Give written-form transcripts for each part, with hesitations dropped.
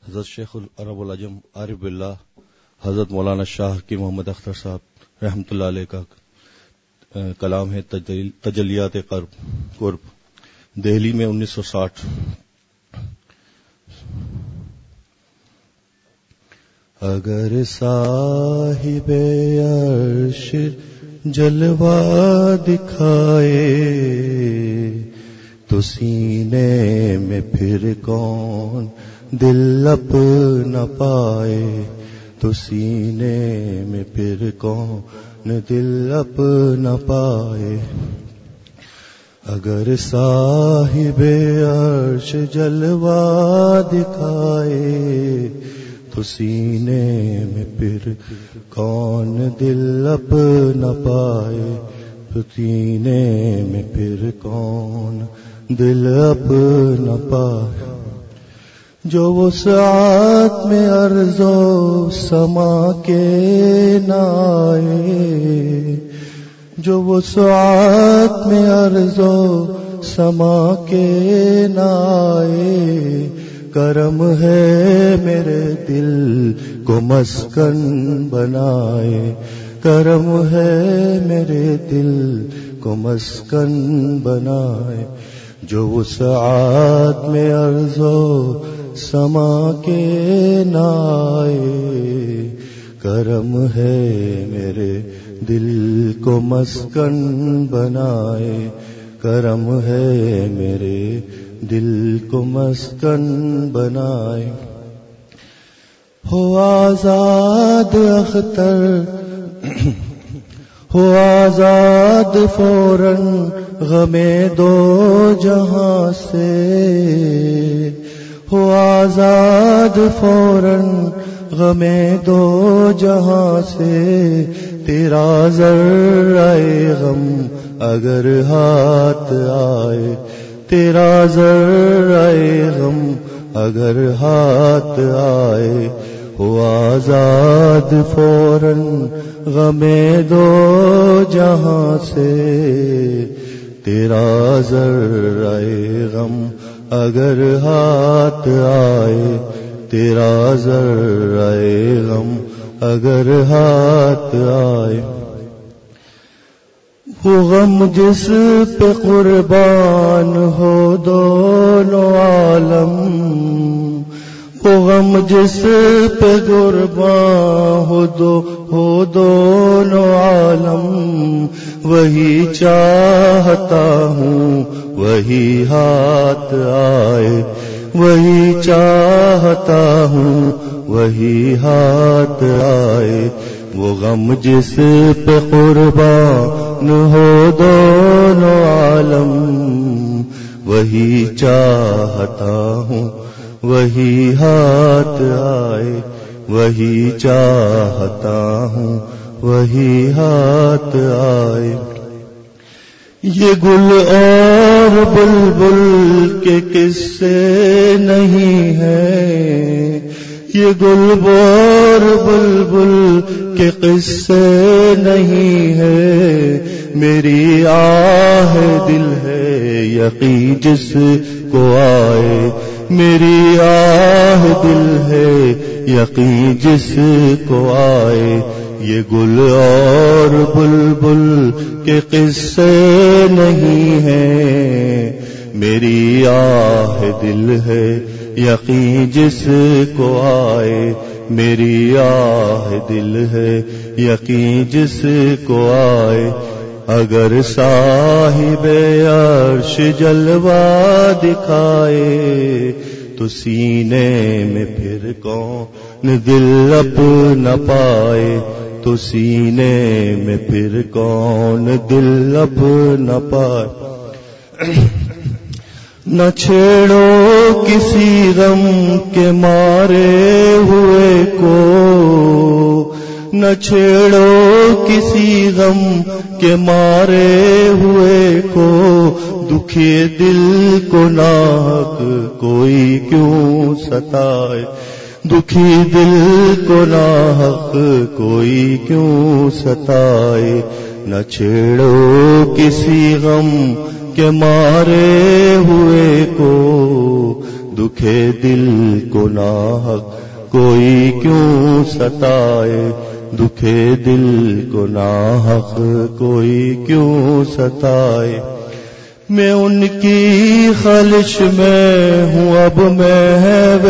حضرت شیخ العرب العجم عارف باللہ حضرت مولانا شاہ کی محمد اختر صاحب رحمۃ اللہ علیہ کا کلام ہے تجلیات قرب، دہلی میں 1960۔ اگر صاحب عرش جلوہ دکھائے تو سینے میں پھر کون دل اپنا پائے، تو سینے میں پھر کون دل اپنا پائے۔ اگر صاحب عرش جلوہ دکھائے تو سینے میں پھر کون دل اپنا پائے، تو سینے میں پھر کون دل اپنا پائے۔ جو وسعت میں ارض و سما کے نہ آئے، جو وسعت میں ارض و سما کے نہ آئے، کرم ہے میرے دل کو مسکن بنائے، کرم ہے میرے دل کو مسکن بنائے۔ جو وسعت میں ارض و سما کے نہ آئے، کرم ہے میرے دل کو مسکن بنائے، کرم ہے میرے دل کو مسکن بنائے۔ ہو آزاد اختر ہو آزاد فوراً غم دو جہاں سے، ہو آزاد فوراً غم دو جہاں سے، تیرا ذرہ غم اگر ہاتھ آئے، تیرا ذرہ غم اگر ہاتھ آئے، ہو آزاد فوراً غم دو جہاں سے، تیرا ذرہ غم اگر ہاتھ آئے، تیرا ذرہ غم اگر ہاتھ آئے۔ وہ غم جس پہ قربان ہو دونوں عالم، وہ غم جس پہ قربان ہو دونوں عالم، وہی چاہتا ہوں وہی ہاتھ آئے، وہی چاہتا ہوں وہی ہاتھ آئے۔ وہ غم جس پہ قربان ہو دونوں عالم، وہی چاہتا ہوں وہی ہاتھ آئے، وہی چاہتا ہوں وہی ہاتھ آئے۔ یہ گل اور بلبل کے قصے نہیں ہیں، یہ گل اور بلبل کے قصے نہیں ہے، میری آہ دل ہے یقین جس کو آئے، میری آہ دل ہے یقین جس کو آئے۔ یہ گل اور بلبل کے قصے نہیں ہیں، میری آہ دل ہے یقین جس کو آئے، میری آہ دل ہے یقین جس کو آئے۔ اگر صاحب عرش جلوہ دکھائے تو سینے میں پھر کون دل اپنا پائے، تو سینے میں پھر کون دل اپنا پائے۔ نہ چھیڑو کسی غم کے مارے ہوئے کو، نہ چھیڑو کسی غم کے مارے ہوئے کو، دکھی دل کو ناحق کوئی کیوں ستائے، دکھی دل کو ناحق کوئی کیوں ستائے۔ نہ چھیڑو کسی غم کے مارے ہوئے کو، دکھے دل کو ناحق کوئی کیوں ستائے، دکھے دل کو ناحق کوئی کیوں ستائے۔ میں ان کی خلش میں ہوں اب محو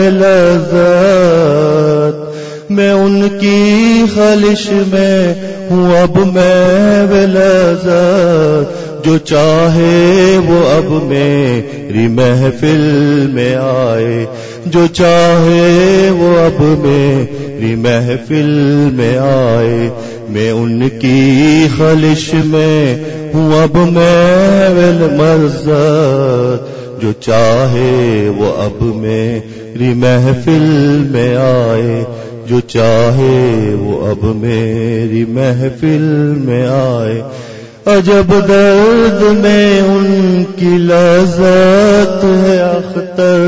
لذت، میں ان کی خلش میں ہوں اب محو لذت، جو چاہے وہ اب میری محفل میں آئے، جو چاہے وہ اب میری محفل میں آئے۔ میں ان کی خلش میں ہوں اب محو لذت، جو چاہے وہ اب میری محفل میں آئے، جو چاہے وہ اب میری محفل میں آئے۔ عجب درد میں ان کی لذت ہے اختر،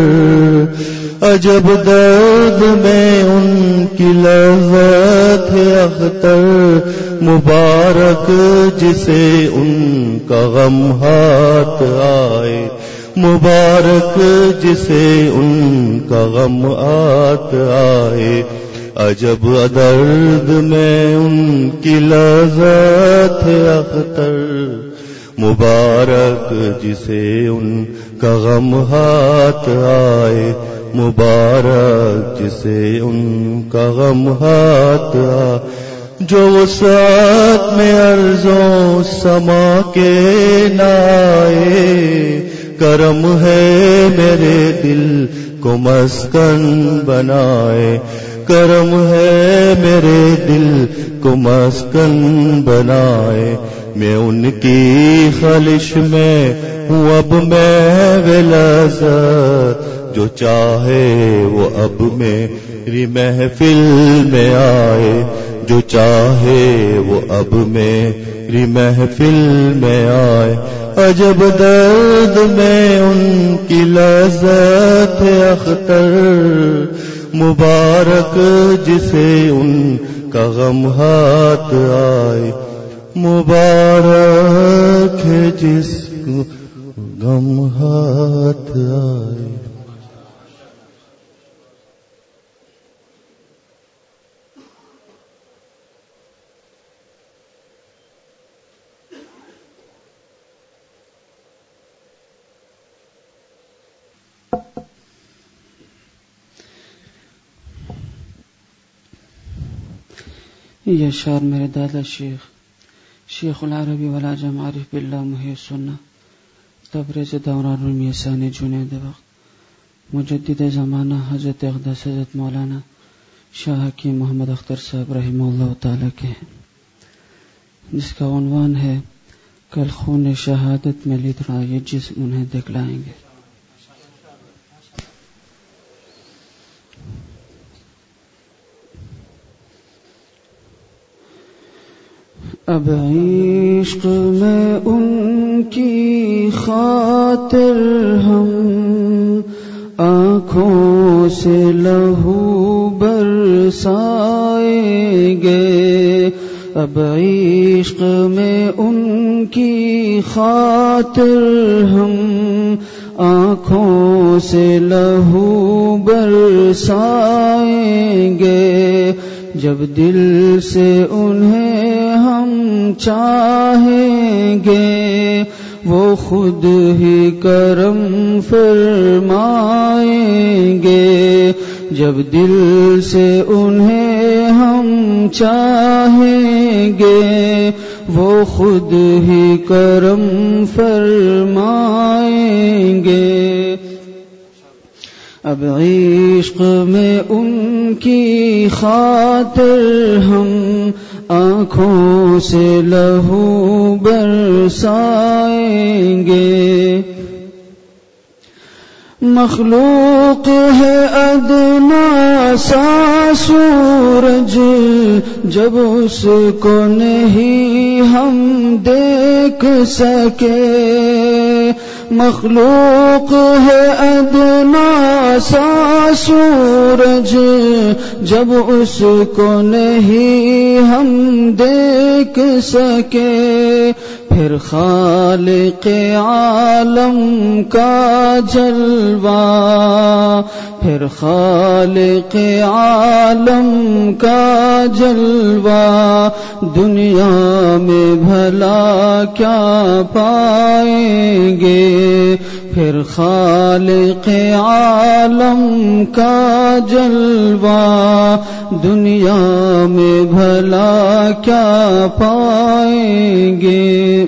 عجب درد میں ان کی لذت ہے اختر، مبارک جسے ان کا غم ہاتھ آئے، مبارک جسے ان کا غم ہاتھ آئے۔ عجب درد میں ان کی لذت ہے اختر، مبارک جسے ان کا غم ہاتھ آئے، مبارک جسے ان کا غم ہاتھ آئے۔ جو وسعت میں ارضوں سما کے نہ آئے، کرم ہے میرے دل کو مسکن بنائے، کرم ہے میرے دل کو مسکن بنائے۔ میں ان کی خلش میں ہوں اب محو لذت، جو چاہے وہ اب میری محفل میں آئے، جو چاہے وہ اب میری محفل میں آئے۔ عجب درد میں ان کی لذت ہے اختر، مبارک جسے ان کا غم ہاتھ آئے، مبارک ہے جس کو غم ہاتھ آئے۔ یہ اشعار میرے دادا شیخ العربی والعجم عارف باللہ محی السنہ تبریز دوران رومی ثانی جنید وقت مجدد زمانہ حضرت اقدس حضرت مولانا شاہ حکیم محمد اختر صاحب رحمہ اللہ تعالی کے ہیں، جس کا عنوان ہے کل خون شہادت میں لت رہا یہ جسم انہیں دکھلائیں گے۔ اب عشق میں ان کی خاطر ہم آنکھوں سے لہو برسائیں گے، اب عشق میں ان کی خاطر ہم آنکھوں سے لہو برسائیں گے، جب دل سے انہیں ہم چاہیں گے وہ خود ہی کرم فرمائیں گے، جب دل سے انہیں ہم چاہیں گے وہ خود ہی کرم فرمائیں گے۔ اب عشق میں ان کی خاطر ہم آنکھوں سے لہو برسائیں گے، مخلوق ہے ادنا سا سورج جب اس کو نہیں ہم دیکھ سکے، مخلوق ہے ادنا سا سورج جب اس کو نہیں ہم دیکھ سکے، پھر خالق عالم کا جلوہ، پھر خالق عالم کا جلوہ، دنیا میں بھلا کیا پائیں گے؟ پھر خالق عالم کا جلوہ، دنیا میں بھلا کیا پائیں گے؟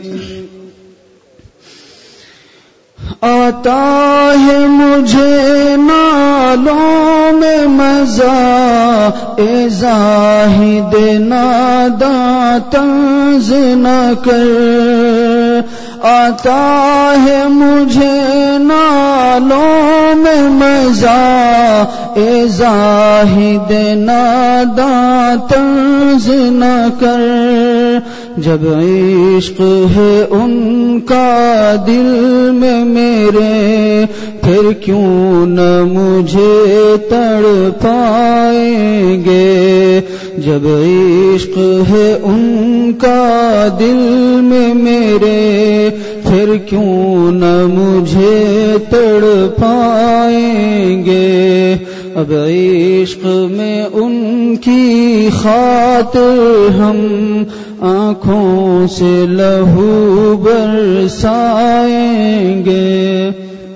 آتا ہے مجھے نالوں میں مزہ، اے زاہد ناداں طنز نہ کر۔ آتا ہے مجھے نالوں میں مزہ، اے زاہد ناداں طنز نہ کر۔ جب عشق ہے ان کا دل میں میرے، پھر کیوں نہ مجھے تڑ پائیں گے؟ جب عشق ہے ان کا دل میں میرے، پھر کیوں نہ مجھے تڑ پائیں گے؟ اب عشق میں ان کی خاطر ہم آنکھوں سے لہو برسائیں گے۔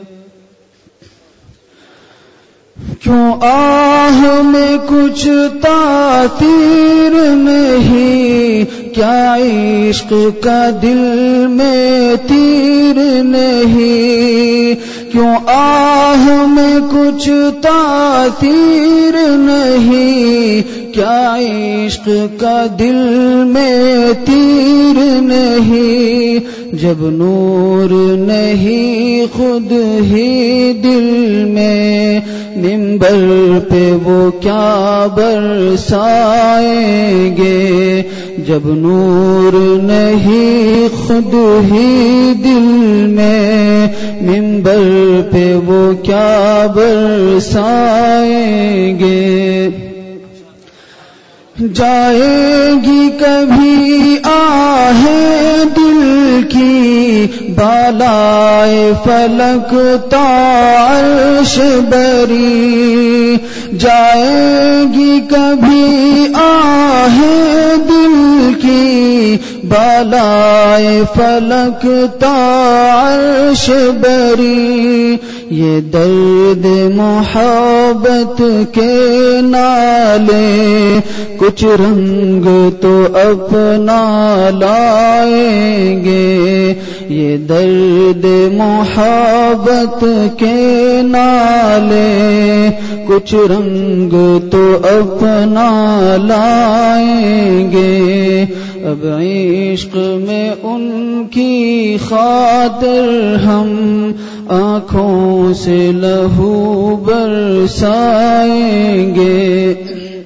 کیوں آہ میں کچھ تاثیر نہیں؟ کیا عشق کا دل میں تیر نہیں؟ کیوں آہ میں کچھ تاثیر نہیں؟ کیا عشق کا دل میں تیر نہیں؟ جب نور نہیں خود ہی دل میں، منبر پہ وہ کیا برسائیں گے؟ جب نور نہیں خود ہی دل میں، منبر پہ وہ کیا برسائیں گے؟ جائے گی کبھی آہیں دل کی بالائے فلک تا عرش بری؟ جائے گی کبھی آہیں دل کی بالائے فلک تا عرش بری؟ یہ درد محبت کے نالے کچھ رنگ تو اپنا لائیں گے۔ یہ درد محبت کے نالے کچھ رنگ تو اپنا لائیں گے۔ اب عشق میں ان کی خاطر ہم آنکھوں سے لہو برسائیں گے۔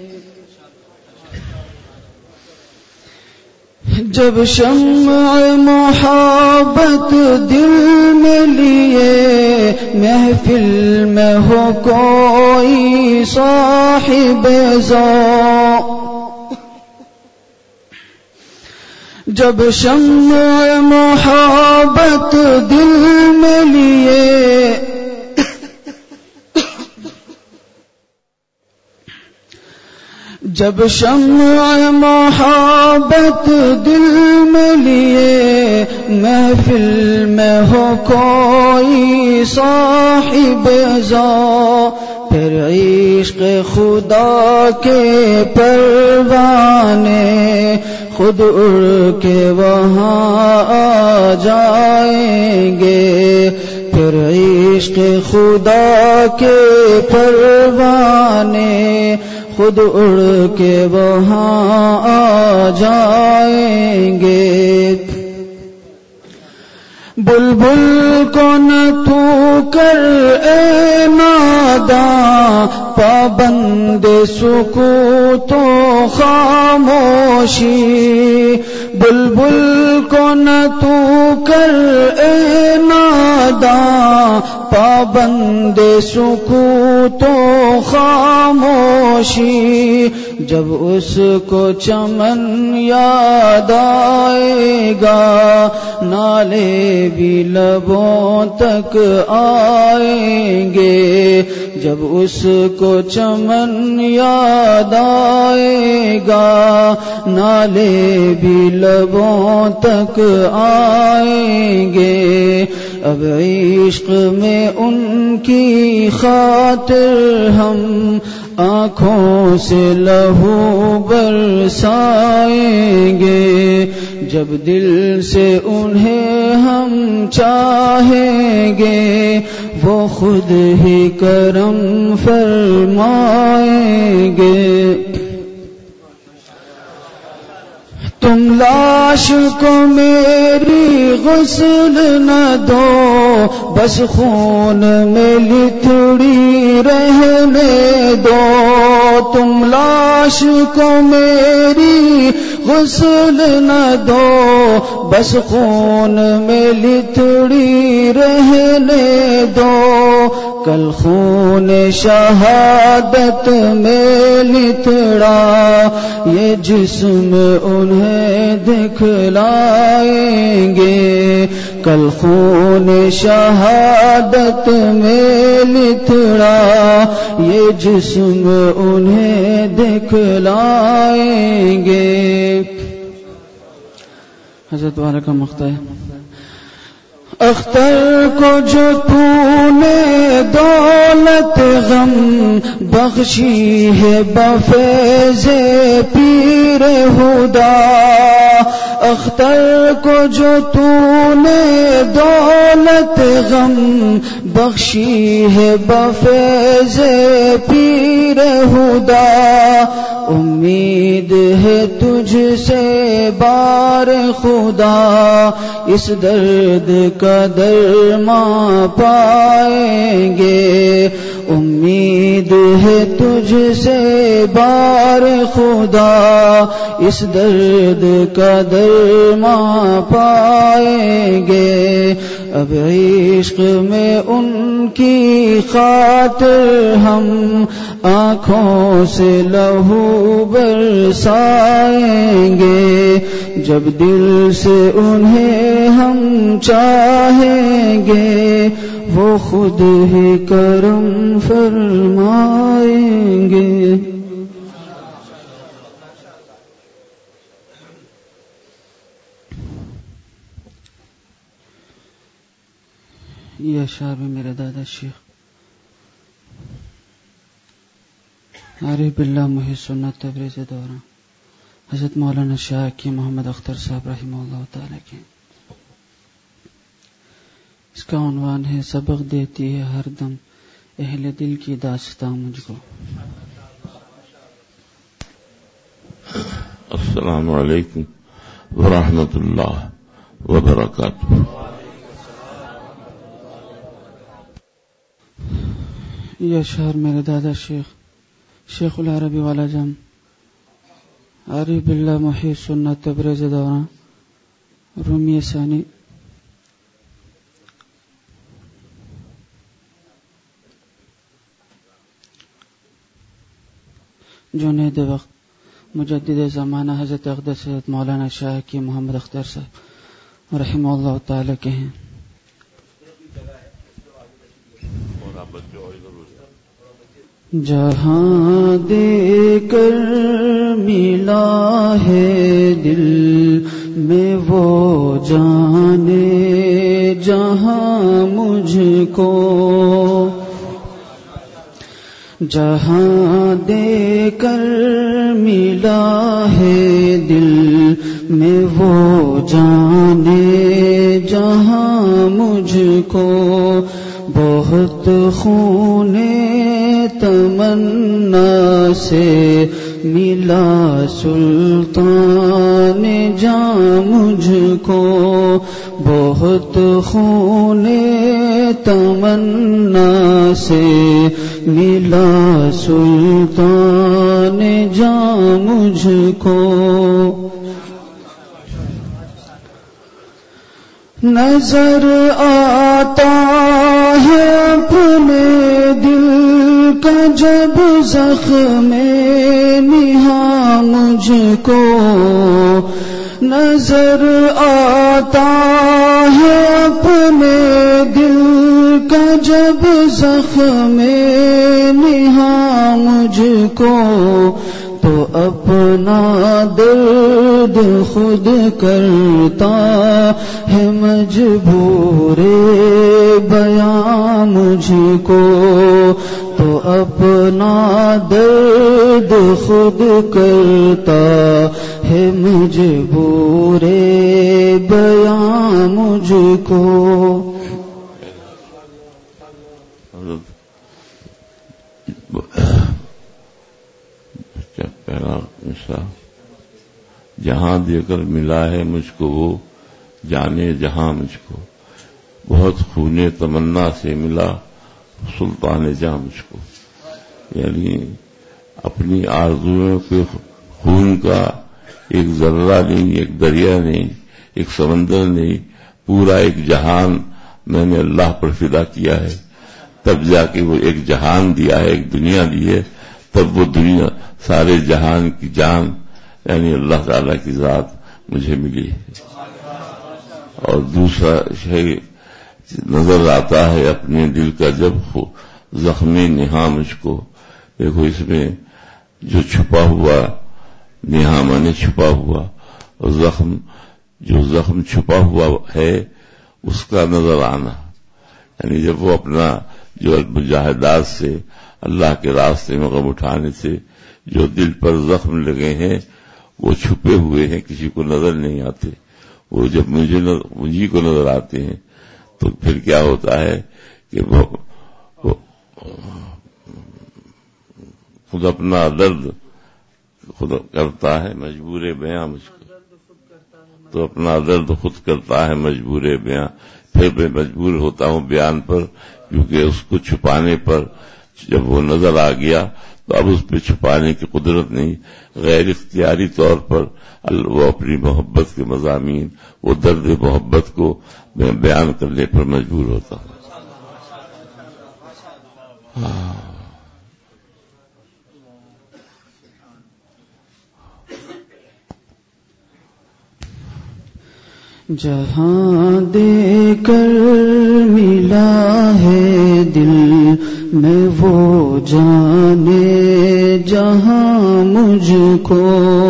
جب شمع محبت دل میں لیے، محفل میں ہو کوئی صاحب ذوق، جب شمع محبت دل میں لیے، جب شمع محبت دل میں لیے، محفل میں ہو کوئی صاحب ذوق، پھر عشق خدا کے پروانے خود اڑ کے وہاں آ جائیں گے۔ پھر عشق خدا کے پروانے خود اڑ کے وہاں آ جائیں گے۔ بلبل کو نہ تو کر اے ناداں، پابند سکوت و خاموشی، بلبل کو نہ تو کر اے ناداں، پابند سکوت و خاموشی جب اس کو چمن یاد آئے گا نالے بھی لبوں تک آئیں گے جب اس کو چمن یاد آئے گا نالے بھی لبوں تک آئیں گے اب عشق میں ان کی خاطر ہم آنکھوں سے لہو برسائیں گے جب دل سے انہیں ہم چاہیں گے وہ خود ہی کرم فرمائیں گے تم لاش کو میری غسل نہ دو بس خون میں لتڑی رہنے دو تم لاش کو میری غسل نہ دو بس خون میں لتڑی رہنے دو کل خون شہادت میں لتڑا یہ جسم انہیں دکھلائیں گے کل خون شہادت میں لتڑا یہ جسم انہیں دکھلائیں گے حضرت والا کا مقطع ہے اختر کو جو تو نے دولت غم بخشی ہے بفیض پیر خدا اختر کو جو تو نے دولت غم بخشی ہے بفیض پیر خدا امید ہے تجھ سے بار خدا اس درد کا درماں پائیں گے امید ہے تجھ سے بار خدا اس درد کا درماں پائیں گے اب عشق میں ان کی خاطر ہم آنکھوں سے لہو برسائیں گے جب دل سے انہیں ہم چاہیں گے وہ خود ہی کرم فرمائیں گے یہ اشعار میں میرے دادا شیخ عارف باللہ محی سنت تبریز دوران حضرت مولانا شاہ کی محمد اختر صاحب رحمہ اللہ تعالی کے اس کا عنوان ہے سبق دیتی ہے ہر دم اہل دل کی داستان مجھ کو السلام علیکم ورحمۃ اللہ وبرکاتہ یہ اشعار میرے دادا شیخ العربی والا جم عارف باللہ محی سنت تبریز دوران رومی ثانی جنید وقت مجدد زمانہ حضرت اقدس حضرت مولانا شاہ کی محمد اختر صاحب رحمہ اللہ تعالی کے ہیں جہاں دے کر ملا ہے دل میں وہ جانے جہاں مجھ کو جہاں دے کر ملا ہے دل میں وہ جانے جہاں مجھ کو بہت خون تمنا سے ملا سلطان جاں مجھ کو بہت خون تمنا سے ملا سلطان جاں مجھ کو نظر آتا ہے اپنے دل کا جب زخم نہاں مجھ کو نظر آتا ہے، اپنے دل کا جب زخم نہاں مجھ کو تو اپنا درد خود کرتا ہے مجبور بیاں مجھ کو، تو اپنا درد خود کرتا ہے مجبور بیاں مجھ کو۔ پہلا مصرع، جہاں دے کر ملا ہے مجھ کو وہ جانے جہاں مجھ کو، بہت خون تمنا سے ملا سلطان جہاں مجھ کو، یعنی اپنی آرزوؤں کے خون کا ایک ذرہ نہیں، ایک دریا نہیں، ایک سمندر نہیں، پورا ایک جہان میں نے اللہ پر فدا کیا ہے، تب جا کے وہ ایک جہان دیا ہے، ایک دنیا دی ہے، تب وہ دنیا سارے جہان کی جان یعنی اللہ تعالی کی ذات مجھے ملی ہے۔ اور دوسرا شے نظر آتا ہے اپنے دل کا جب زخم نہاں مجھ کو، دیکھو اس میں جو چھپا ہوا نہاں مانے چھپا ہوا، اور جو زخم چھپا ہوا ہے اس کا نظر آنا، یعنی جب وہ اپنا جو مجاہدات سے اللہ کے راستے میں غم اٹھانے سے جو دل پر زخم لگے ہیں وہ چھپے ہوئے ہیں، کسی کو نظر نہیں آتے، وہ جب مجھے کو نظر آتے ہیں تو پھر کیا ہوتا ہے کہ وہ خود اپنا درد خود کرتا ہے مجبور بیاں مجھ کو، تو اپنا درد خود کرتا ہے مجبور بیاں، پھر میں مجبور ہوتا ہوں بیان پر، کیونکہ اس کو چھپانے پر جب وہ نظر آ گیا تو اب اس پہ چھپانے کی قدرت نہیں، غیر اختیاری طور پر وہ اپنی محبت کے مضامین، وہ درد محبت کو میں بیان کرنے پر مجبور ہوتا ہوں۔ جہاں دے کر ملا ہے دل میں وہ جانے جہاں مجھ کو،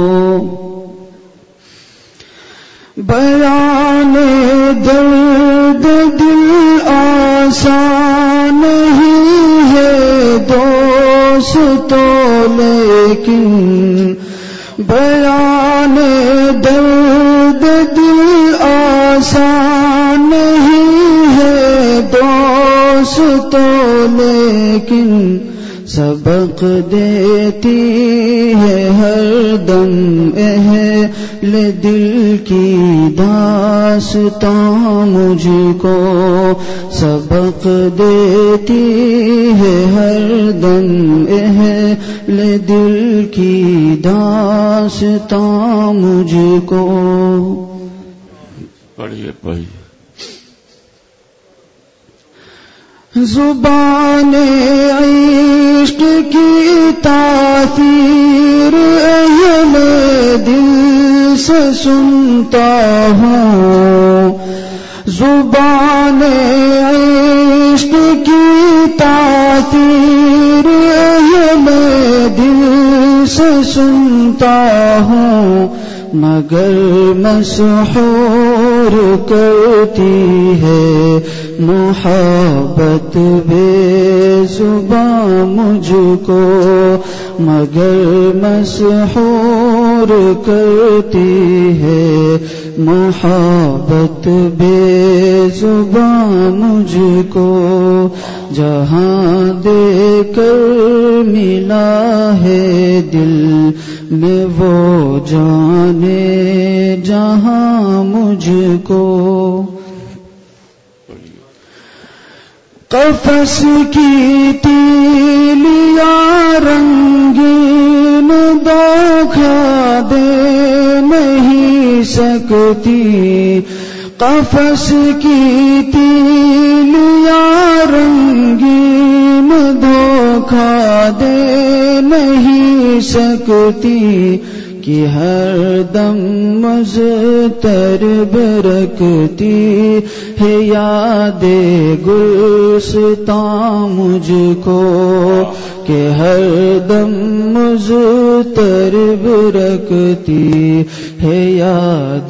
بیان درد دل آسان نہیں ہے دوستو، لیکن بیان درد دل آسان نہیں ہے دوستو، لیکن سبق دیتی ہے ہر دم اہل دل کی داستاں مجھ کو، سبق دیتی ہے ہر دم اہل دل کی داستاں مجھ کو۔ پڑھیے پڑھیے۔ زبان عشق کی تاثیر اہل دل سے سنتا ہوں، زبان عشق کی تاثیر اہل دل سے سنتا ہوں، مگر مسحور کرتی ہے محبت بے زباں مجھ کو، مگر مسحور کرتی ہے محبت بے زباں مجھ کو، جہاں دے کر ملا ہے دل میں وہ جانے جہاں مجھ کو، قفس کی تیلیاں رنگین دھوکہ دے نہیں سکتی، قفس کی تیلیاں رنگین دھوکہ دھوکہ دے نہیں سکتی کہ ہر دم مضطرب رکھتی ہے یاد گلستاں مجھ کو، کہ ہر دم مضطرب رکھتی ہے یاد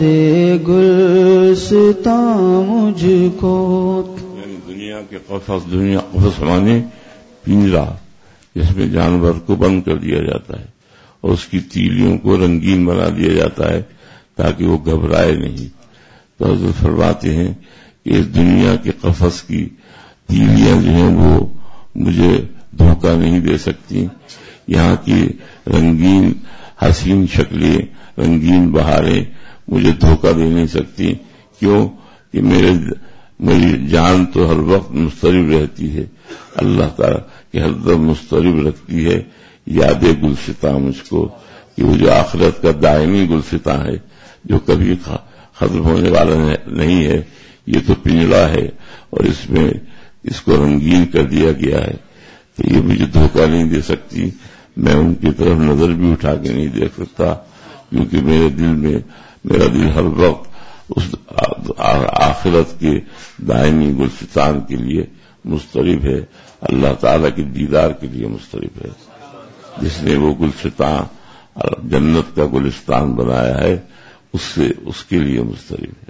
گلستاں مجھ کو۔ یعنی دنیا کے قفس مانے پنجرا، جس میں جانور کو بند کر دیا جاتا ہے اور اس کی تیلیوں کو رنگین بنا دیا جاتا ہے تاکہ وہ گھبرائے نہیں۔ تو حضرت فرماتے ہیں کہ اس دنیا کے قفس کی تیلیاں جو ہیں وہ مجھے دھوکہ نہیں دے سکتی، یہاں کی رنگین حسین شکلیں، رنگین بہاریں مجھے دھوکہ دے نہیں سکتی۔ کیوں کہ میری جان تو ہر وقت مضطرب رہتی ہے، اللہ تعالیٰ کہ ہر دم مضطرب رکھتی ہے یاد گلستاں مجھ کو، کہ وہ جو آخرت کا دائمی گلستاں ہے جو کبھی ختم ہونے والا نہیں ہے، یہ تو پنجرا ہے اور اس میں اس کو رنگین کر دیا گیا ہے، تو یہ مجھے دھوکہ نہیں دے سکتی۔ میں ان کی طرف نظر بھی اٹھا کے نہیں دیکھ سکتا، کیونکہ میرا دل ہر وقت اس آخرت کے دائمی گلستان کے لیے مضطرب ہے، اللہ تعالیٰ کے دیدار کے لیے مضطرب ہے، جس نے وہ گلستان جنت کا گلستان بنایا ہے اس کے لیے مضطرب ہے۔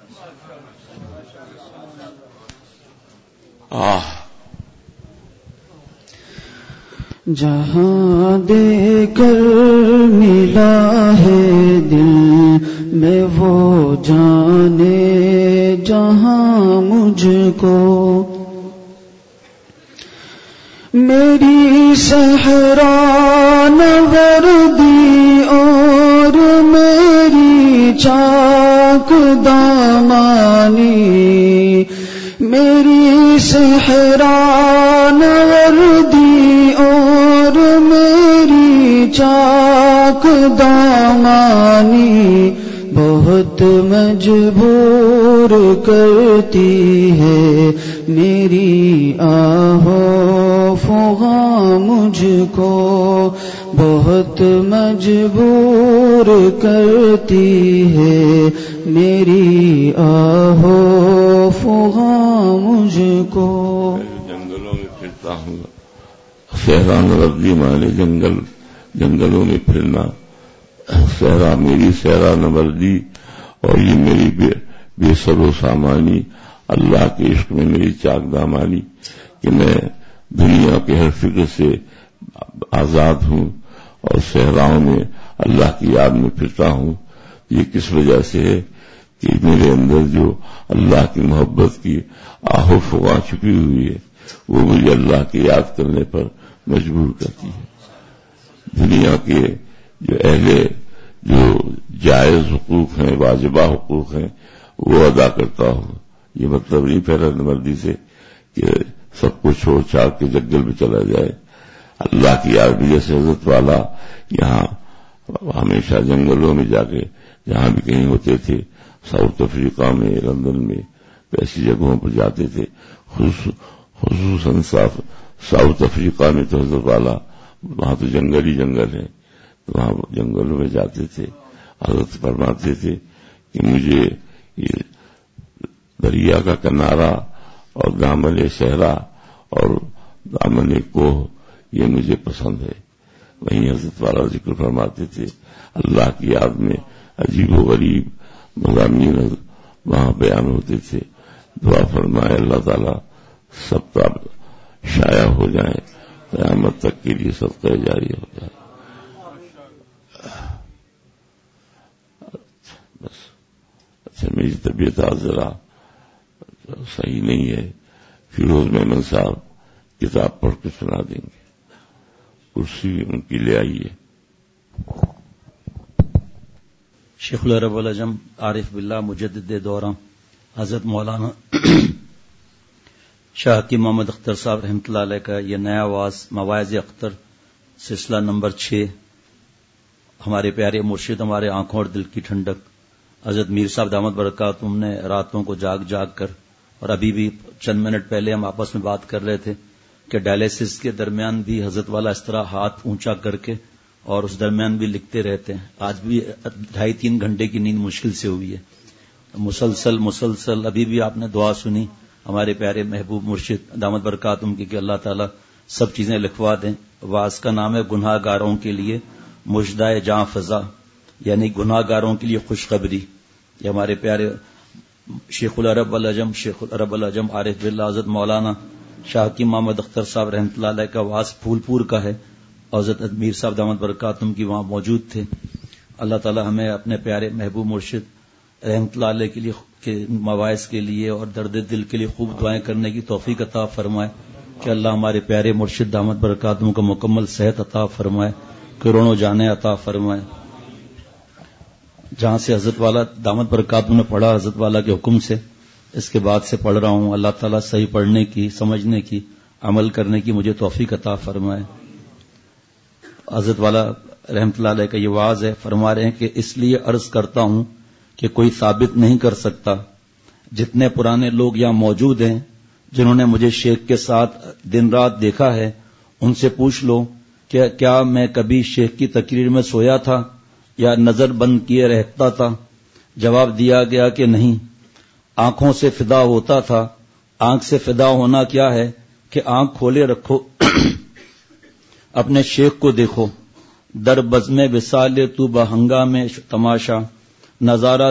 جہاں دے کر ملا ہے دل میں وہ جانے جہاں مجھ کو، میری صحرا نوردی اور میری چاک دامانی، میری صحرا نوردی اور میری چاک دامانی بہت مجبور کرتی ہے میری آہو فغاں مجھ کو، بہت مجبور کرتی ہے میری آہو فغاں مجھ کو۔ جنگلوں میں پھرتا ہوں، صحرا نوردی مانے جنگلوں میں پھرنا، صحرا میری صحرا نوردی اور یہ میری بے سر و سامانی، اللہ کے عشق میں میری چاک دامانی، کہ میں دنیا کے ہر فکر سے آزاد ہوں اور صحراؤں میں اللہ کی یاد میں پھرتا ہوں۔ یہ کس وجہ سے ہے کہ میرے اندر جو اللہ کی محبت کی آہو فغاں چھپی ہوئی ہے وہ مجھے اللہ کی یاد کرنے پر مجبور کرتی ہے۔ دنیا کے جو جائز حقوق ہیں، واجبہ حقوق ہیں، وہ ادا کرتا ہوں۔ یہ مطلب نہیں پھیلا نوردی سے کہ سب کو چھوڑ چھاڑ کے جنگل میں چلا جائے۔ اللہ کی یاد بھی جیسے حضرت والا یہاں ہمیشہ جنگلوں میں جا کے جہاں بھی کہیں ہوتے تھے، ساؤتھ افریقہ میں، لندن میں، ایسی جگہوں پر جاتے تھے، خصوصاً ساؤتھ افریقہ میں تو حضرت والا وہاں تو جنگل ہی جنگل ہے، وہاں جنگلوں میں جاتے تھے۔ حضرت فرماتے تھے کہ مجھے یہ دریا کا کنارہ اور دامن صحرا اور دامن کوہ یہ مجھے پسند ہے۔ وہیں حضرت والا ذکر فرماتے تھے اللہ کی یاد میں عجیب و غریب مضامین وہاں بیان ہوتے تھے۔ دعا فرمائے اللہ تعالیٰ سب کا شائع ہو جائیں، قیامت تک کے لیے سب کا جاری ہو جائے۔ بس اچھا، میری طبیعت آج ذرا صحیح نہیں ہے، فیروز میمن صاحب کتاب پڑھ کے سنا دیں گے، کرسی ان کی لے آئیے۔ شیخ العرب العجم عارف باللہ مجدد دورہ حضرت مولانا شاہ کی محمد اختر صاحب رحمۃ اللہ علیہ کا یہ نیا مواعظ اختر سلسلہ نمبر 6، ہمارے پیارے مرشد، ہمارے آنکھوں اور دل کی ٹھنڈک حضرت میر صاحب دامت برکاتہم نے راتوں کو جاگ کر، اور ابھی بھی چند منٹ پہلے ہم آپس میں بات کر رہے تھے کہ ڈائلیسس کے درمیان بھی حضرت والا اس طرح ہاتھ اونچا کر کے اور اس درمیان بھی لکھتے رہتے ہیں. آج بھی 2.5-3 گھنٹے کی نیند مشکل سے ہوئی ہے. مسلسل ابھی بھی آپ نے دعا سنی ہمارے پیارے محبوب مرشد دامت برکاتہم کی کہ اللہ تعالیٰ سب چیزیں لکھوا دیں. واعظ کا نام ہے گناہ گاروں کے لیے مژدہ جاں فضا، یعنی گناہ گاروں کے لیے خوشخبری. یہ ہمارے پیارے شیخ العرب العجم عارف باللہ حضرت مولانا شاہ حکیم محمد اختر صاحب رحمۃ اللہ علیہ کا واعظ پھول پور کا ہے. حضرت میر صاحب دامت برکاتہم کی وہاں موجود تھے. اللہ تعالی ہمیں اپنے پیارے محبوب مرشد رحمۃ اللہ علیہ کے لیے مواعظ کے لیے اور درد دل کے لیے خوب دعائیں کرنے کی توفیق عطا فرمائے کہ اللہ ہمارے پیارے مرشد دامت برکاتہم کو مکمل صحت عطا فرمائے، کروڑوں جانیں عطا فرمائے. جہاں سے حضرت والا دامت برکاتہم نے پڑھا حضرت والا کے حکم سے، اس کے بعد سے پڑھ رہا ہوں. اللہ تعالیٰ صحیح پڑھنے کی، سمجھنے کی، عمل کرنے کی مجھے توفیق عطا فرمائے. حضرت والا رحمت اللہ علیہ کا یہ واعظ ہے. فرما رہے ہیں کہ اس لیے عرض کرتا ہوں کہ کوئی ثابت نہیں کر سکتا. جتنے پرانے لوگ یہاں موجود ہیں جنہوں نے مجھے شیخ کے ساتھ دن رات دیکھا ہے، ان سے پوچھ لو کہ کیا میں کبھی شیخ کی تقریر میں سویا تھا یا نظر بند کیے رہتا تھا؟ جواب دیا گیا کہ نہیں، آنکھوں سے فدا ہوتا تھا. آنکھ سے فدا ہونا کیا ہے کہ آنکھ کھولے رکھو، اپنے شیخ کو دیکھو. در بزم وصال تو بہنگام تماشا، نظارہ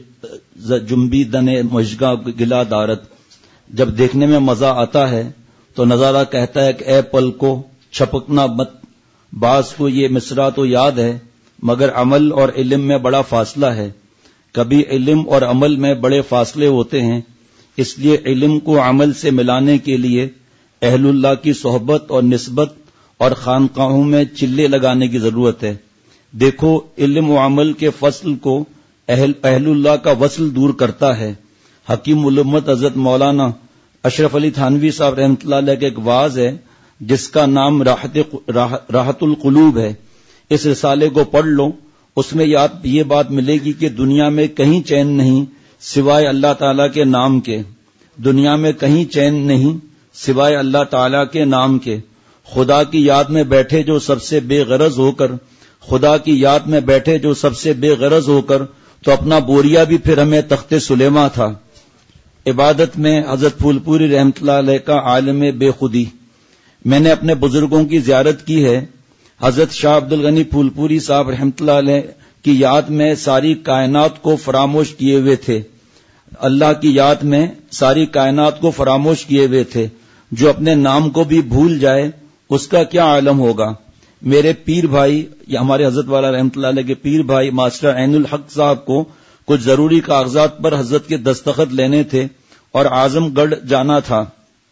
جنبی دن مشگاں گلا دارت. جب دیکھنے میں مزہ آتا ہے تو نظارہ کہتا ہے کہ اے پل کو چھپکنا مت. بعض کو یہ مصرع تو یاد ہے مگر عمل اور علم میں بڑا فاصلہ ہے. کبھی علم اور عمل میں بڑے فاصلے ہوتے ہیں، اس لیے علم کو عمل سے ملانے کے لیے اہل اللہ کی صحبت اور نسبت اور خانقاہوں میں چلے لگانے کی ضرورت ہے. دیکھو علم و عمل کے فصل کو اہل اللہ کا وصل دور کرتا ہے. حکیم الامت حضرت مولانا اشرف علی تھانوی صاحب رحمۃ اللہ علیہ کا ایک واعظ ہے جس کا نام راحت القلوب ہے. اس رسالے کو پڑھ لو، اس میں یہ بات ملے گی کہ دنیا میں کہیں چین نہیں سوائے اللہ تعالیٰ کے نام کے. دنیا میں کہیں چین نہیں سوائے اللہ تعالیٰ کے نام کے. خدا کی یاد میں بیٹھے جو سب سے بے غرض ہو کر، خدا کی یاد میں بیٹھے جو سب سے بے غرض ہو کر، تو اپنا بوریا بھی پھر ہمیں تخت سلیماں تھا. عبادت میں حضرت پھول پوری رحمۃ اللہ علیہ کا عالم بے خودی. میں نے اپنے بزرگوں کی زیارت کی ہے. حضرت شاہ عبد الغنی پھول پوری صاحب رحمۃ اللہ علیہ کی یاد میں ساری کائنات کو فراموش کیے ہوئے تھے. اللہ کی یاد میں ساری کائنات کو فراموش کیے ہوئے تھے. جو اپنے نام کو بھی بھول جائے اس کا کیا عالم ہوگا. میرے پیر بھائی، یا ہمارے حضرت والا رحمۃ اللہ علیہ کے پیر بھائی ماسٹر عین الحق صاحب کو کچھ ضروری کاغذات پر حضرت کے دستخط لینے تھے اور اعظم گڑھ جانا تھا.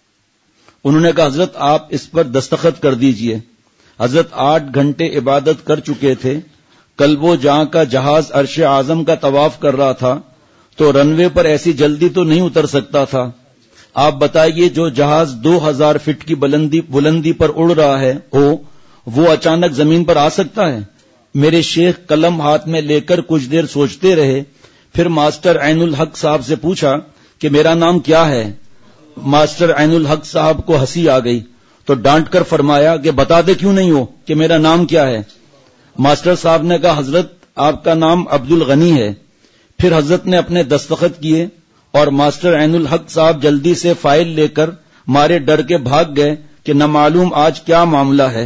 انہوں نے کہا حضرت آپ اس پر دستخط کر دیجئے. حضرت 8 گھنٹے عبادت کر چکے تھے. قلب و جاں کا جہاز عرش اعظم کا طواف کر رہا تھا تو رن وے پر ایسی جلدی تو نہیں اتر سکتا تھا. آپ بتائیے جو جہاز 2000 فٹ کی بلندی پر اڑ رہا ہے وہ اچانک زمین پر آ سکتا ہے؟ میرے شیخ قلم ہاتھ میں لے کر کچھ دیر سوچتے رہے. پھر ماسٹر عین الحق صاحب سے پوچھا کہ میرا نام کیا ہے. ماسٹر عین الحق صاحب کو ہنسی آ گئی تو ڈانٹ کر فرمایا کہ بتا دے کیوں نہیں ہو کہ میرا نام کیا ہے. ماسٹر صاحب نے کہا حضرت آپ کا نام عبد الغنی ہے. پھر حضرت نے اپنے دستخط کیے اور ماسٹر عین الحق صاحب جلدی سے فائل لے کر مارے ڈر کے بھاگ گئے کہ نہ معلوم آج کیا معاملہ ہے.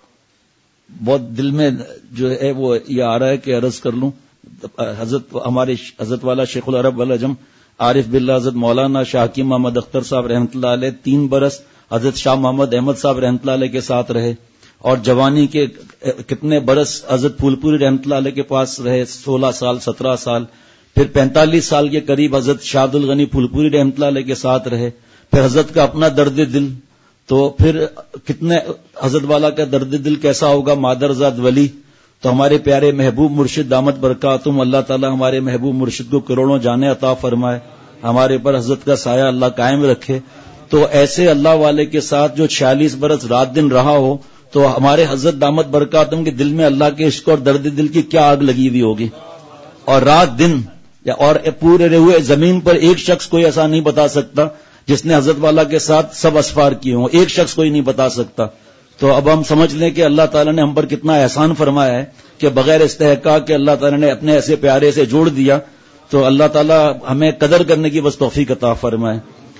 بہت دل میں جو ہے وہ یہ آ رہا ہے کہ عرض کر لوں. ہمارے حضرت والا شیخ العرب العجم عارف باللہ حضرت مولانا شاہ حکیم محمد اختر صاحب رحمۃ اللہ علیہ 3 برس حضرت شاہ محمد احمد صاحب رحمۃ اللہ علیہ کے ساتھ رہے اور جوانی کے کتنے برس حضرت پھول پوری رحمۃ اللہ علیہ کے پاس رہے، 16 سال 17 سال. پھر 45 سال کے قریب حضرت شاہ عبد الغنی پھول پوری رحمۃ اللہ علیہ کے ساتھ رہے. پھر حضرت کا اپنا درد دل، تو پھر کتنے حضرت والا کا درد دل کیسا ہوگا مادرزاد ولی. تو ہمارے پیارے محبوب مرشد دامت برکاتہم، اللہ تعالی ہمارے محبوب مرشد کو کروڑوں جانیں عطا فرمائے، ہمارے پر حضرت کا سایہ اللہ قائم رکھے. تو ایسے اللہ والے کے ساتھ جو 46 برس رات دن رہا ہو تو ہمارے حضرت دامت برکاتہم کے دل میں اللہ کے عشق اور درد دل کی کیا آگ لگی ہوئی ہوگی. اور رات دن اور پورے ہوئے زمین پر ایک شخص کوئی ایسا نہیں بتا سکتا جس نے حضرت والا کے ساتھ سب اسفار کیے ہوں، ایک شخص کوئی نہیں بتا سکتا. تو اب ہم سمجھ لیں کہ اللہ تعالیٰ نے ہم پر کتنا احسان فرمایا ہے کہ بغیر استحقاق کے اللہ تعالیٰ نے اپنے ایسے پیارے سے جوڑ دیا. تو اللہ تعالیٰ ہمیں قدر کرنے کی بس توفیق عطا فرمائے.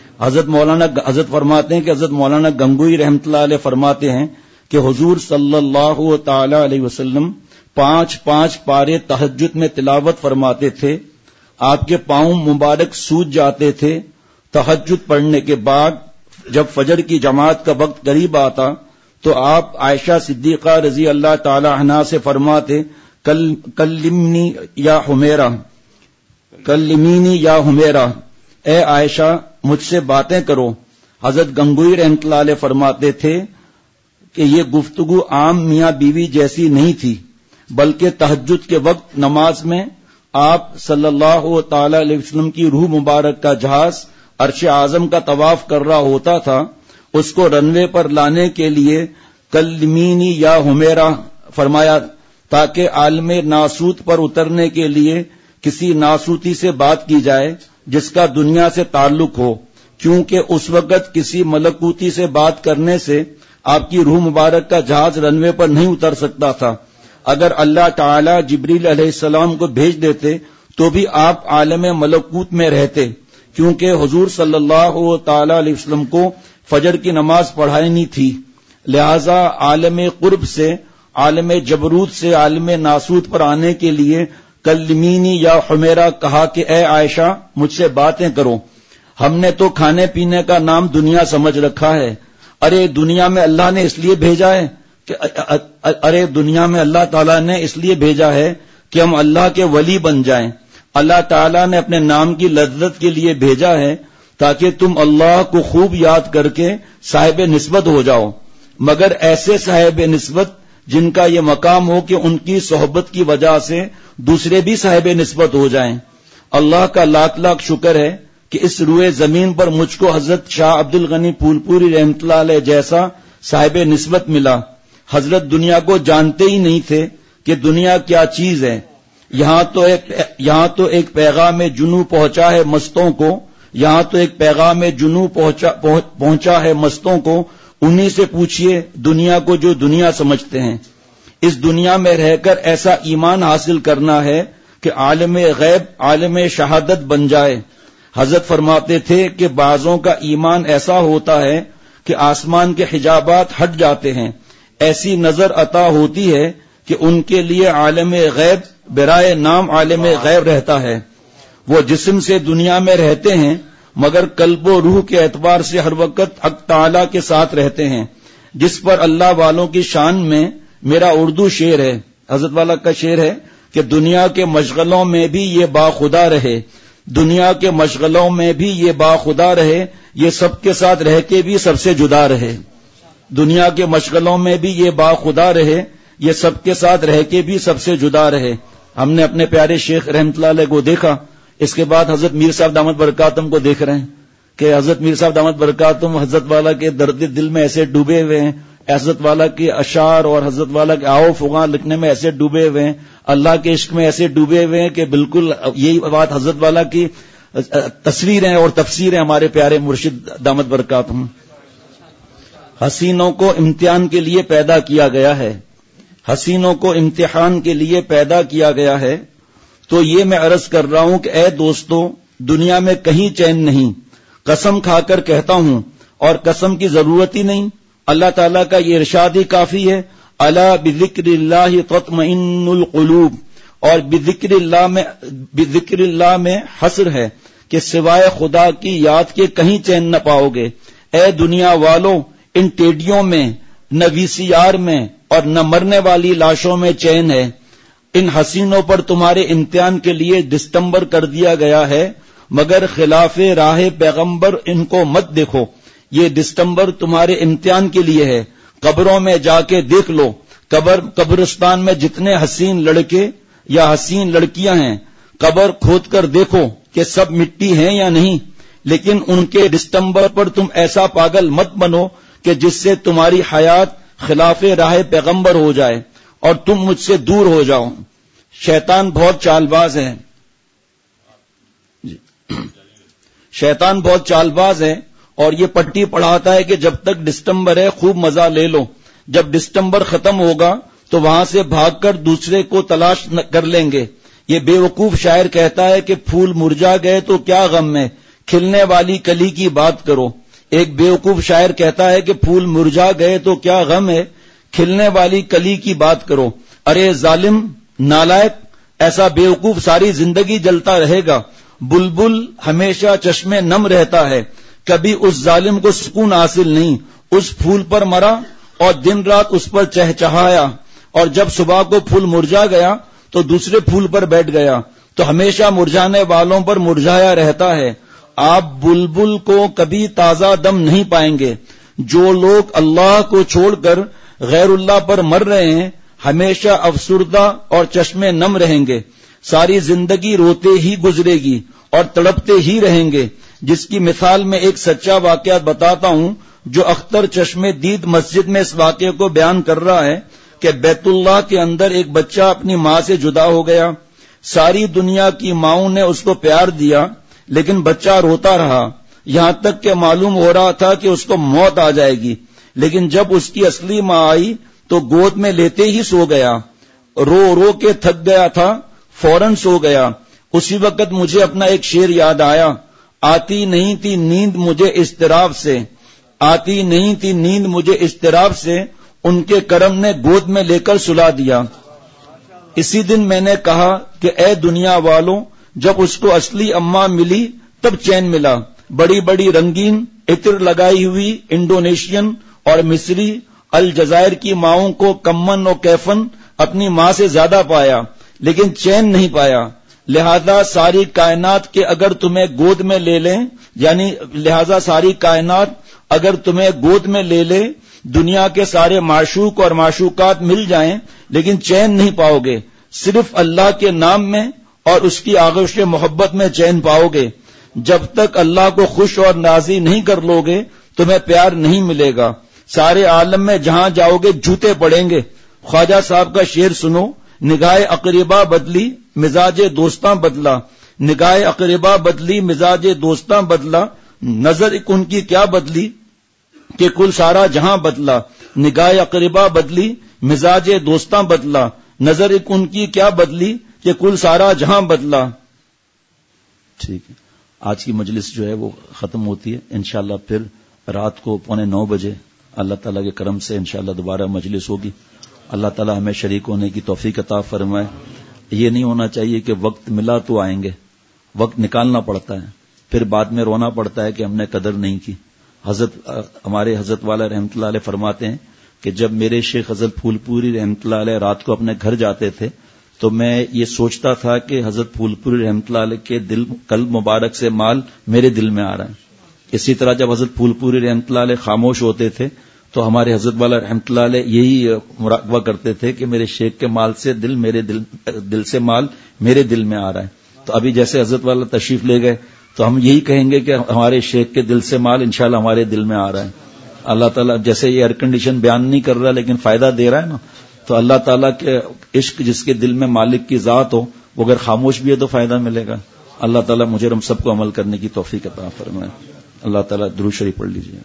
حضرت فرماتے ہیں کہ حضرت مولانا گنگوئی رحمۃ اللہ علیہ فرماتے ہیں کہ حضور صلی اللہ تعالی علیہ وسلم 5 پارے تہجد میں تلاوت فرماتے تھے. آپ کے پاؤں مبارک سوج جاتے تھے. تہجد پڑھنے کے بعد جب فجر کی جماعت کا وقت قریب آتا تو آپ عائشہ صدیقہ رضی اللہ تعالی عنہا سے فرماتے کلمنی یا حمیرہ، کلمینی یا حمیرہ، اے عائشہ مجھ سے باتیں کرو. حضرت گنگوئی رحمۃ اللہ علیہ فرماتے تھے کہ یہ گفتگو عام میاں بیوی جیسی نہیں تھی، بلکہ تہجد کے وقت نماز میں آپ صلی اللہ تعالی علیہ وسلم کی روح مبارک کا جہاز عرش اعظم کا طواف کر رہا ہوتا تھا. اس کو رنوے پر لانے کے لیے کلمینی یا حمیرہ فرمایا تاکہ عالم ناسوت پر اترنے کے لیے کسی ناسوتی سے بات کی جائے جس کا دنیا سے تعلق ہو، کیونکہ اس وقت کسی ملکوتی سے بات کرنے سے آپ کی روح مبارک کا جہاز رنوے پر نہیں اتر سکتا تھا. اگر اللہ تعالی جبریل علیہ السلام کو بھیج دیتے تو بھی آپ عالم ملکوت میں رہتے، کیونکہ حضور صلی اللہ تعالی علیہ وسلم کو فجر کی نماز پڑھانی تھی. لہذا عالم قرب سے، عالم جبروت سے عالم ناسوت پر آنے کے لیے کلمینی یا حمیرہ کہا کہ اے عائشہ مجھ سے باتیں کرو. ہم نے تو کھانے پینے کا نام دنیا سمجھ رکھا ہے. ارے دنیا میں اللہ نے اس لیے بھیجا ہے کہ دنیا میں اللہ تعالیٰ نے اس لیے بھیجا ہے کہ ہم اللہ کے ولی بن جائیں. اللہ تعالیٰ نے اپنے نام کی لذت کے لیے بھیجا ہے تاکہ تم اللہ کو خوب یاد کر کے صاحب نسبت ہو جاؤ، مگر ایسے صاحب نسبت جن کا یہ مقام ہو کہ ان کی صحبت کی وجہ سے دوسرے بھی صاحب نسبت ہو جائیں. اللہ کا لاکھ لاکھ شکر ہے کہ اس روئے زمین پر مجھ کو حضرت شاہ عبد الغنی پھول پوری رحمۃ اللہ علیہ جیسا صاحب نسبت ملا. حضرت دنیا کو جانتے ہی نہیں تھے کہ دنیا کیا چیز ہے. یہاں تو ایک پیغام جنوں پہنچا ہے مستوں کو، یہاں تو ایک پیغام جنوں پہنچا ہے مستوں کو. انہی سے پوچھئے دنیا کو جو دنیا سمجھتے ہیں. اس دنیا میں رہ کر ایسا ایمان حاصل کرنا ہے کہ عالم غیب عالم شہادت بن جائے. حضرت فرماتے تھے کہ بعضوں کا ایمان ایسا ہوتا ہے کہ آسمان کے حجابات ہٹ جاتے ہیں، ایسی نظر عطا ہوتی ہے کہ ان کے لیے عالم غیب برائے نام عالم غیب رہتا ہے. وہ جسم سے دنیا میں رہتے ہیں مگر قلب و روح کے اعتبار سے ہر وقت حق تعالی کے ساتھ رہتے ہیں، جس پر اللہ والوں کی شان میں میرا اردو شعر ہے. حضرت والا کا شعر ہے کہ دنیا کے مشغلوں میں بھی یہ باخدا رہے، دنیا کے مشغلوں میں بھی یہ باخدا رہے، یہ سب کے ساتھ رہ کے بھی سب سے جدا رہے. دنیا کے مشغلوں میں بھی یہ باخدا رہے، یہ سب کے ساتھ رہ کے بھی سب سے جدا رہے. ہم نے اپنے پیارے شیخ رحمۃ اللہ علیہ کو دیکھا، اس کے بعد حضرت میر صاحب دامت برکاتم کو دیکھ رہے ہیں کہ حضرت میر صاحب دامت برکاتم حضرت والا کے درد دل میں ایسے ڈوبے ہوئے ہیں، حضرت والا کے اشعار اور حضرت والا کے آؤ فغاں لکھنے میں ایسے ڈوبے ہوئے ہیں، اللہ کے عشق میں ایسے ڈوبے ہوئے ہیں کہ بالکل یہی بات حضرت والا کی تصویر ہیں اور تفسیر ہیں ہمارے پیارے مرشد دامت برکاتم. حسینوں کو امتحان کے لیے پیدا کیا گیا ہے، حسینوں کو امتحان کے لیے پیدا کیا گیا ہے. تو یہ میں عرض کر رہا ہوں کہ اے دوستو، دنیا میں کہیں چین نہیں. قسم کھا کر کہتا ہوں اور قسم کی ضرورت ہی نہیں، اللہ تعالیٰ کا یہ ارشاد ہی کافی ہے، الا بذکر اللہ تطمئن القلوب. اور بذکر اللہ میں حصر ہے کہ سوائے خدا کی یاد کے کہیں چین نہ پاؤ گے. اے دنیا والو، ان ٹیڈیوں میں نہ وی سی آر میں اور نہ مرنے والی لاشوں میں چین ہے. ان حسینوں پر تمہارے امتحان کے لیے دسمبر کر دیا گیا ہے، مگر خلاف راہ پیغمبر ان کو مت دیکھو. یہ دسمبر تمہارے امتحان کے لیے ہے. قبروں میں جا کے دیکھ لو، قبرستان میں جتنے حسین لڑکے یا حسین لڑکیاں ہیں، قبر کھود کر دیکھو کہ سب مٹی ہیں یا نہیں. لیکن ان کے دسمبر پر تم ایسا پاگل مت بنو کہ جس سے تمہاری حیات خلاف راہ پیغمبر ہو جائے اور تم مجھ سے دور ہو جاؤ. شیطان بہت چال باز ہے، شیطان بہت چال باز ہے. اور یہ پٹی پڑھاتا ہے کہ جب تک دسمبر ہے خوب مزہ لے لو، جب دسمبر ختم ہوگا تو وہاں سے بھاگ کر دوسرے کو تلاش کر لیں گے۔ یہ بے وقوف شاعر کہتا ہے کہ پھول مرجا گئے تو کیا غم ہے، کھلنے والی کلی کی بات کرو۔ ایک بے وقوف شاعر کہتا ہے کہ پھول مرجا گئے تو کیا غم ہے، کھلنے والی کلی کی بات کرو۔ ارے ظالم نالائق، ایسا بے وقوف ساری زندگی جلتا رہے گا، بلبل ہمیشہ چشمے نم رہتا ہے، کبھی اس ظالم کو سکون حاصل نہیں، اس پھول پر مرا اور دن رات اس پر چہچہایا، اور جب صبح کو پھول مرجا گیا تو دوسرے پھول پر بیٹھ گیا، تو ہمیشہ مرجانے والوں پر مرجھایا رہتا ہے۔ آپ بلبل کو کبھی تازہ دم نہیں پائیں گے۔ جو لوگ اللہ کو چھوڑ کر غیر اللہ پر مر رہے ہیں ہمیشہ افسردہ اور چشمے نم رہیں گے، ساری زندگی روتے ہی گزرے گی اور تڑپتے ہی رہیں گے، جس کی مثال میں ایک سچا واقعہ بتاتا ہوں جو اختر چشمے دید مسجد میں اس واقعے کو بیان کر رہا ہے کہ بیت اللہ کے اندر ایک بچہ اپنی ماں سے جدا ہو گیا، ساری دنیا کی ماؤں نے اس کو پیار دیا لیکن بچہ روتا رہا، یہاں تک کہ معلوم ہو رہا تھا کہ اس کو موت آ جائے گی، لیکن جب اس کی اصلی ماں آئی تو گود میں لیتے ہی سو گیا، رو رو کے تھک گیا تھا، فوراً سو گیا۔ اسی وقت مجھے اپنا ایک شعر یاد آیا، آتی نہیں تھی نیند مجھے اضطراب سے، آتی نہیں تھی نیند مجھے اضطراب سے، ان کے کرم نے گود میں لے کر سلا دیا۔ اسی دن میں نے کہا کہ اے دنیا والوں، جب اس کو اصلی اماں ملی تب چین ملا۔ بڑی بڑی رنگین عطر لگائی ہوئی انڈونیشین اور مصری الجزائر کی ماؤں کو کمن و کیفن اپنی ماں سے زیادہ پایا لیکن چین نہیں پایا، لہذا ساری کائنات کے اگر تمہیں گود میں لے لیں، یعنی لہذا ساری کائنات اگر تمہیں گود میں لے لے، دنیا کے سارے معشوق اور معشوقات مل جائیں لیکن چین نہیں پاؤ گے، صرف اللہ کے نام میں اور اس کی آغوش محبت میں چین پاؤ گے۔ جب تک اللہ کو خوش اور راضی نہیں کر لو گے تمہیں پیار نہیں ملے گا، سارے عالم میں جہاں جاؤ گے جوتے پڑیں گے۔ خواجہ صاحب کا شعر سنو، نگاہ اقربا بدلی مزاج دوستاں بدلا، نگاہ اقربا بدلی مزاج دوستاں بدلا، نظر ایک ان کی کیا بدلی کہ کل سارا جہاں بدلا، نگاہ اقربا بدلی مزاج دوستاں بدلا، نظر ایک ان کی کیا بدلی کہ کل سارا جہاں بدلا۔ ٹھیک ہے، آج کی مجلس جو ہے وہ ختم ہوتی ہے، انشاءاللہ پھر رات کو 8:45 بجے اللہ تعالیٰ کے کرم سے انشاءاللہ دوبارہ مجلس ہوگی۔ اللہ تعالیٰ ہمیں شریک ہونے کی توفیق عطا فرمائے۔ یہ نہیں ہونا چاہیے کہ وقت ملا تو آئیں گے، وقت نکالنا پڑتا ہے، پھر بعد میں رونا پڑتا ہے کہ ہم نے قدر نہیں کی۔ ہمارے حضرت والا رحمۃ اللہ علیہ فرماتے ہیں کہ جب میرے شیخ حضرت پھول پوری رحمۃ اللہ علیہ رات کو اپنے گھر جاتے تھے تو میں یہ سوچتا تھا کہ حضرت پھول پوری رحمۃ اللہ علیہ کے قلب مبارک سے مال میرے دل میں آ رہا ہے۔ اسی طرح جب حضرت پھول پوری رحمۃ اللہ علیہ خاموش ہوتے تھے تو ہمارے حضرت والا رحمۃ اللہ علیہ یہی مراقبہ کرتے تھے کہ میرے شیخ کے مال سے دل سے مال میرے دل میں آ رہا ہے۔ تو ابھی جیسے حضرت والا تشریف لے گئے تو ہم یہی کہیں گے کہ ہمارے شیخ کے دل سے مال انشاءاللہ ہمارے دل میں آ رہا ہے۔ اللہ تعالیٰ جیسے یہ ایئر کنڈیشن بیان نہیں کر رہا لیکن فائدہ دے رہا ہے نا، تو اللہ تعالیٰ کے عشق جس کے دل میں مالک کی ذات ہو وہ اگر خاموش بھی ہے تو فائدہ ملے گا۔ اللہ تعالیٰ مجھے ہم سب کو عمل کرنے کی توفیق عطا فرمائے۔ اللہ تعالیٰ درود شریف پڑھ لیجیے۔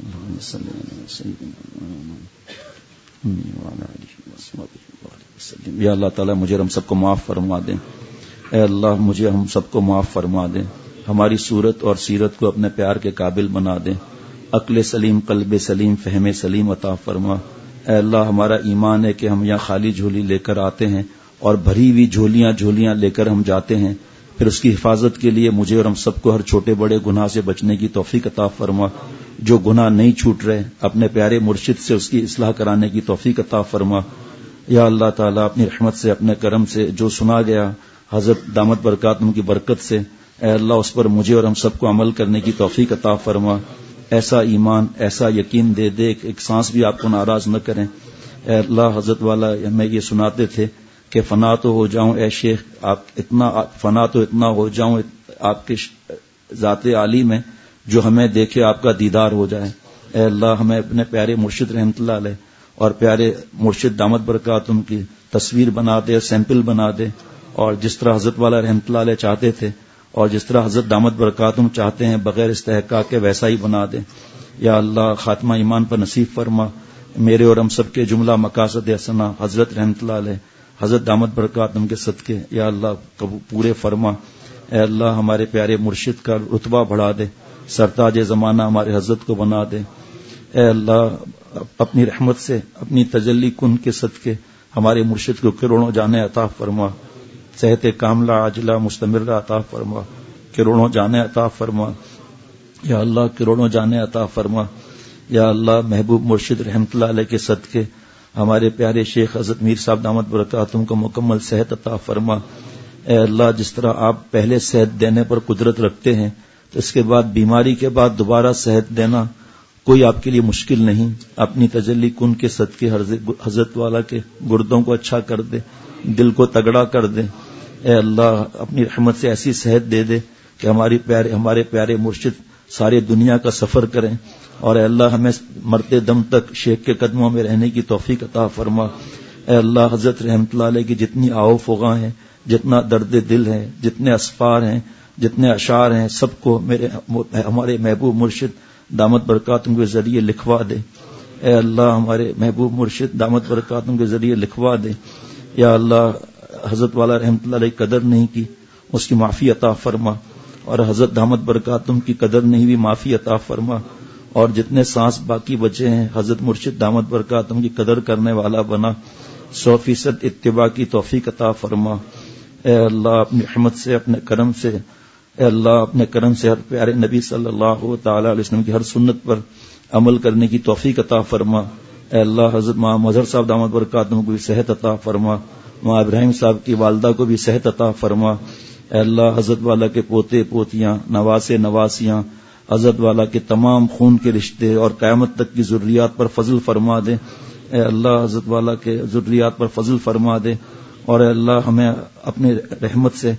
یا اللہ تعالیٰ مجھے ہم سب کو معاف فرما دیں، اے اللہ مجھے ہم سب کو معاف فرما دیں، ہماری صورت اور سیرت کو اپنے پیار کے قابل بنا دیں، عقل سلیم قلب سلیم فہم سلیم عطا فرما۔ اے اللہ ہمارا ایمان ہے کہ ہم یہاں خالی جھولی لے کر آتے ہیں اور بھری ہوئی جھولیاں لے کر ہم جاتے ہیں، پھر اس کی حفاظت کے لیے مجھے اور ہم سب کو ہر چھوٹے بڑے گناہ سے بچنے کی توفیق عطا فرما۔ جو گناہ نہیں چھوٹ رہے اپنے پیارے مرشد سے اس کی اصلاح کرانے کی توفیق عطا فرما۔ یا اللہ تعالیٰ اپنی رحمت سے اپنے کرم سے جو سنا گیا حضرت دامت برکاتہم کی برکت سے، اے اللہ اس پر مجھے اور ہم سب کو عمل کرنے کی توفیق عطا فرما۔ ایسا ایمان ایسا یقین دے دے کہ ایک سانس بھی آپ کو ناراض نہ کریں۔ اے اللہ حضرت والا ہمیں یہ سناتے تھے کہ فنا تو ہو جاؤں اے شیخ آپ فنا تو اتنا ہو جاؤں آپ کے ذات عالی میں جو ہمیں دیکھے آپ کا دیدار ہو جائے۔ اے اللہ ہمیں اپنے پیارے مرشد رحمت اللہ علیہ اور پیارے مرشد دامت برکاتہم کی تصویر بنا دے، سیمپل بنا دے، اور جس طرح حضرت والا رحمت اللہ علیہ چاہتے تھے اور جس طرح حضرت دامت برکاتہم چاہتے ہیں بغیر استحقاق کے ویسا ہی بنا دے۔ یا اللہ خاتمہ ایمان پر نصیب فرما. میرے اور ہم سب کے جملہ مقاصد حسنہ حضرت رحمت اللہ علیہ حضرت دامت برکاتہم کے صدقے یا اللہ پورے فرما. اے اللہ ہمارے پیارے مرشد کا رتبہ بڑھا دے, سرتاج زمانہ ہمارے حضرت کو بنا دے. اے اللہ اپنی رحمت سے اپنی تجلی کن کے صدقے ہمارے مرشد کو کروڑوں جانے عطا فرما, صحت کاملہ عاجلہ مستمرہ عطا فرما, کروڑوں جانے عطا فرما. یا اللہ کروڑوں جانے عطا فرما. یا اللہ محبوب مرشد رحمت اللہ علیہ کے صدقے ہمارے پیارے شیخ حضرت میر صاحب دامت برکاتہم کو مکمل صحت عطا فرما. اے اللہ جس طرح آپ پہلے صحت دینے پر قدرت رکھتے ہیں تو اس کے بعد بیماری کے بعد دوبارہ صحت دینا کوئی آپ کے لیے مشکل نہیں. اپنی تجلی کن کے صدقے حضرت والا کے گردوں کو اچھا کر دے, دل کو تگڑا کر دے. اے اللہ اپنی رحمت سے ایسی صحت دے دے کہ ہمارے پیارے مرشد ساری دنیا کا سفر کریں, اور اے اللہ ہمیں مرتے دم تک شیخ کے قدموں میں رہنے کی توفیق عطا فرما. اے اللہ حضرت رحمت اللہ علیہ کی جتنی آو فغاں ہیں, جتنا درد دل ہے, جتنے اسفار ہیں, جتنے اشعار ہیں, سب کو ہمارے محبوب مرشد دامت برکاتہم کے ذریعے لکھوا دے. اے اللہ ہمارے محبوب مرشد دامت برکاتہم کے ذریعے لکھوا دے. یا اللہ حضرت والا رحمت اللہ علیہ قدر نہیں کی, اس کی معافی عطا فرما, اور حضرت دامت برکاتہم کی قدر نہیں بھی معافی عطا فرما. اور جتنے سانس باقی بچے ہیں حضرت مرشد دامت برکاتہم کی قدر کرنے والا بنا, 100% اتباع کی توفیق عطا فرما. اے اللہ اپنی رحمت سے اپنے کرم سے, اے اللہ اپنے کرم سے ہر پیارے نبی صلی اللہ تعالی علیہ وسلم کی ہر سنت پر عمل کرنے کی توفیق عطا فرما. اے اللہ حضرت ماں مظہر صاحب دامت برکاتہم کو بھی صحت عطا فرما, ماں ابراہیم صاحب کی والدہ کو بھی صحت عطا فرما. اے اللہ حضرت والا کے پوتے پوتیاں نواسے نواسیاں حضرت والا کے تمام خون کے رشتے اور قیامت تک کی ذریات پر فضل فرما دے. اے اللہ حضرت والا کے ذریات پر فضل فرما دے, اور اے اللہ ہمیں اپنے رحمت سے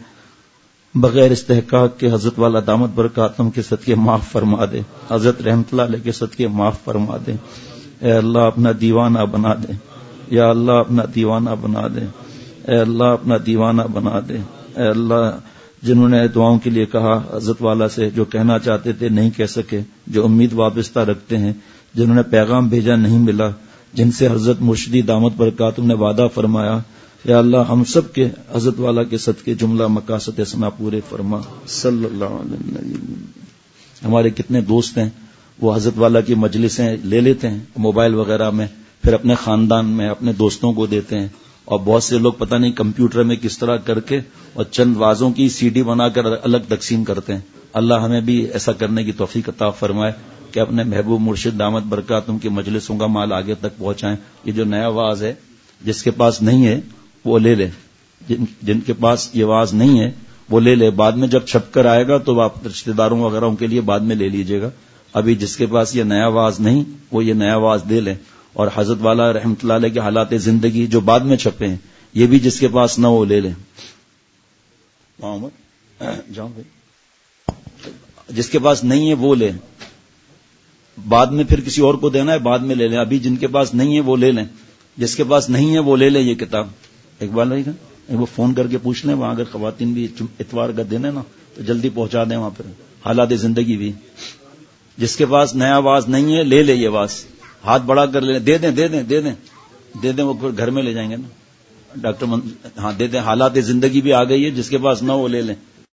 بغیر استحقاق کے حضرت والا دامت برکاتہم کے صدقے معاف فرما دے, حضرت رحمت اللہ علیہ کے صدقے معاف فرما دے. اے اللہ اپنا دیوانہ بنا دے. یا اللہ اپنا دیوانہ بنا دے. اے اللہ اپنا دیوانہ بنا دے. اے اللہ جنہوں نے دعاؤں کے لیے کہا, حضرت والا سے جو کہنا چاہتے تھے نہیں کہہ سکے, جو امید وابستہ رکھتے ہیں, جنہوں نے پیغام بھیجا نہیں ملا, جن سے حضرت مرشدی دامت برکاتہم نے وعدہ فرمایا, یا اللہ ہم سب کے حضرت والا کے صدقے جملہ مقاصد حسنہ پورے فرما. صلی اللہ علیہ وسلم. ہمارے کتنے دوست ہیں وہ حضرت والا کی مجلسیں لے لیتے ہیں موبائل وغیرہ میں, پھر اپنے خاندان میں اپنے دوستوں کو دیتے ہیں, اور بہت سے لوگ پتہ نہیں کمپیوٹر میں کس طرح کر کے اور چند وازوں کی سی ڈی بنا کر الگ تقسیم کرتے ہیں. اللہ ہمیں بھی ایسا کرنے کی توفیق عطا فرمائے کہ اپنے محبوب مرشد دامت برکاتہم کی مجلسوں کا مال آگے تک پہنچائیں. یہ جو نیا واز ہے جس کے پاس نہیں ہے وہ لے لے, جن کے پاس یہ واز نہیں ہے وہ لے لے, بعد میں جب چھپ کر آئے گا تو آپ رشتہ داروں وغیرہ کے لیے بعد میں لے لیجئے گا. ابھی جس کے پاس یہ نیا واز نہیں وہ یہ نیا واز دے لیں. اور حضرت والا رحمت اللہ علیہ کے حالات زندگی جو بعد میں چھپے ہیں یہ بھی جس کے پاس نہ وہ لے لیں. جاؤ بھائی, جس کے پاس نہیں ہے وہ لیں, بعد میں پھر کسی اور کو دینا ہے بعد میں لے لیں. ابھی جن کے پاس نہیں ہے وہ لے لیں, جس کے پاس نہیں ہے وہ لے لیں یہ کتاب. اقبال رہے گا وہ فون کر کے پوچھ لیں وہاں, اگر خواتین بھی اتوار کا دن ہے نا تو جلدی پہنچا دیں وہاں پہ. حالات زندگی بھی جس کے پاس نیا واز نہیں ہے لے لے یہ واز, ہاتھ بڑا کر لیں, دے دیں دے دیں دے دیں دے دیں, وہ گھر میں لے جائیں گے نا ڈاکٹر. ہاں دے دیں. حالات زندگی بھی آ گئی ہے, جس کے پاس نہ وہ لے لیں.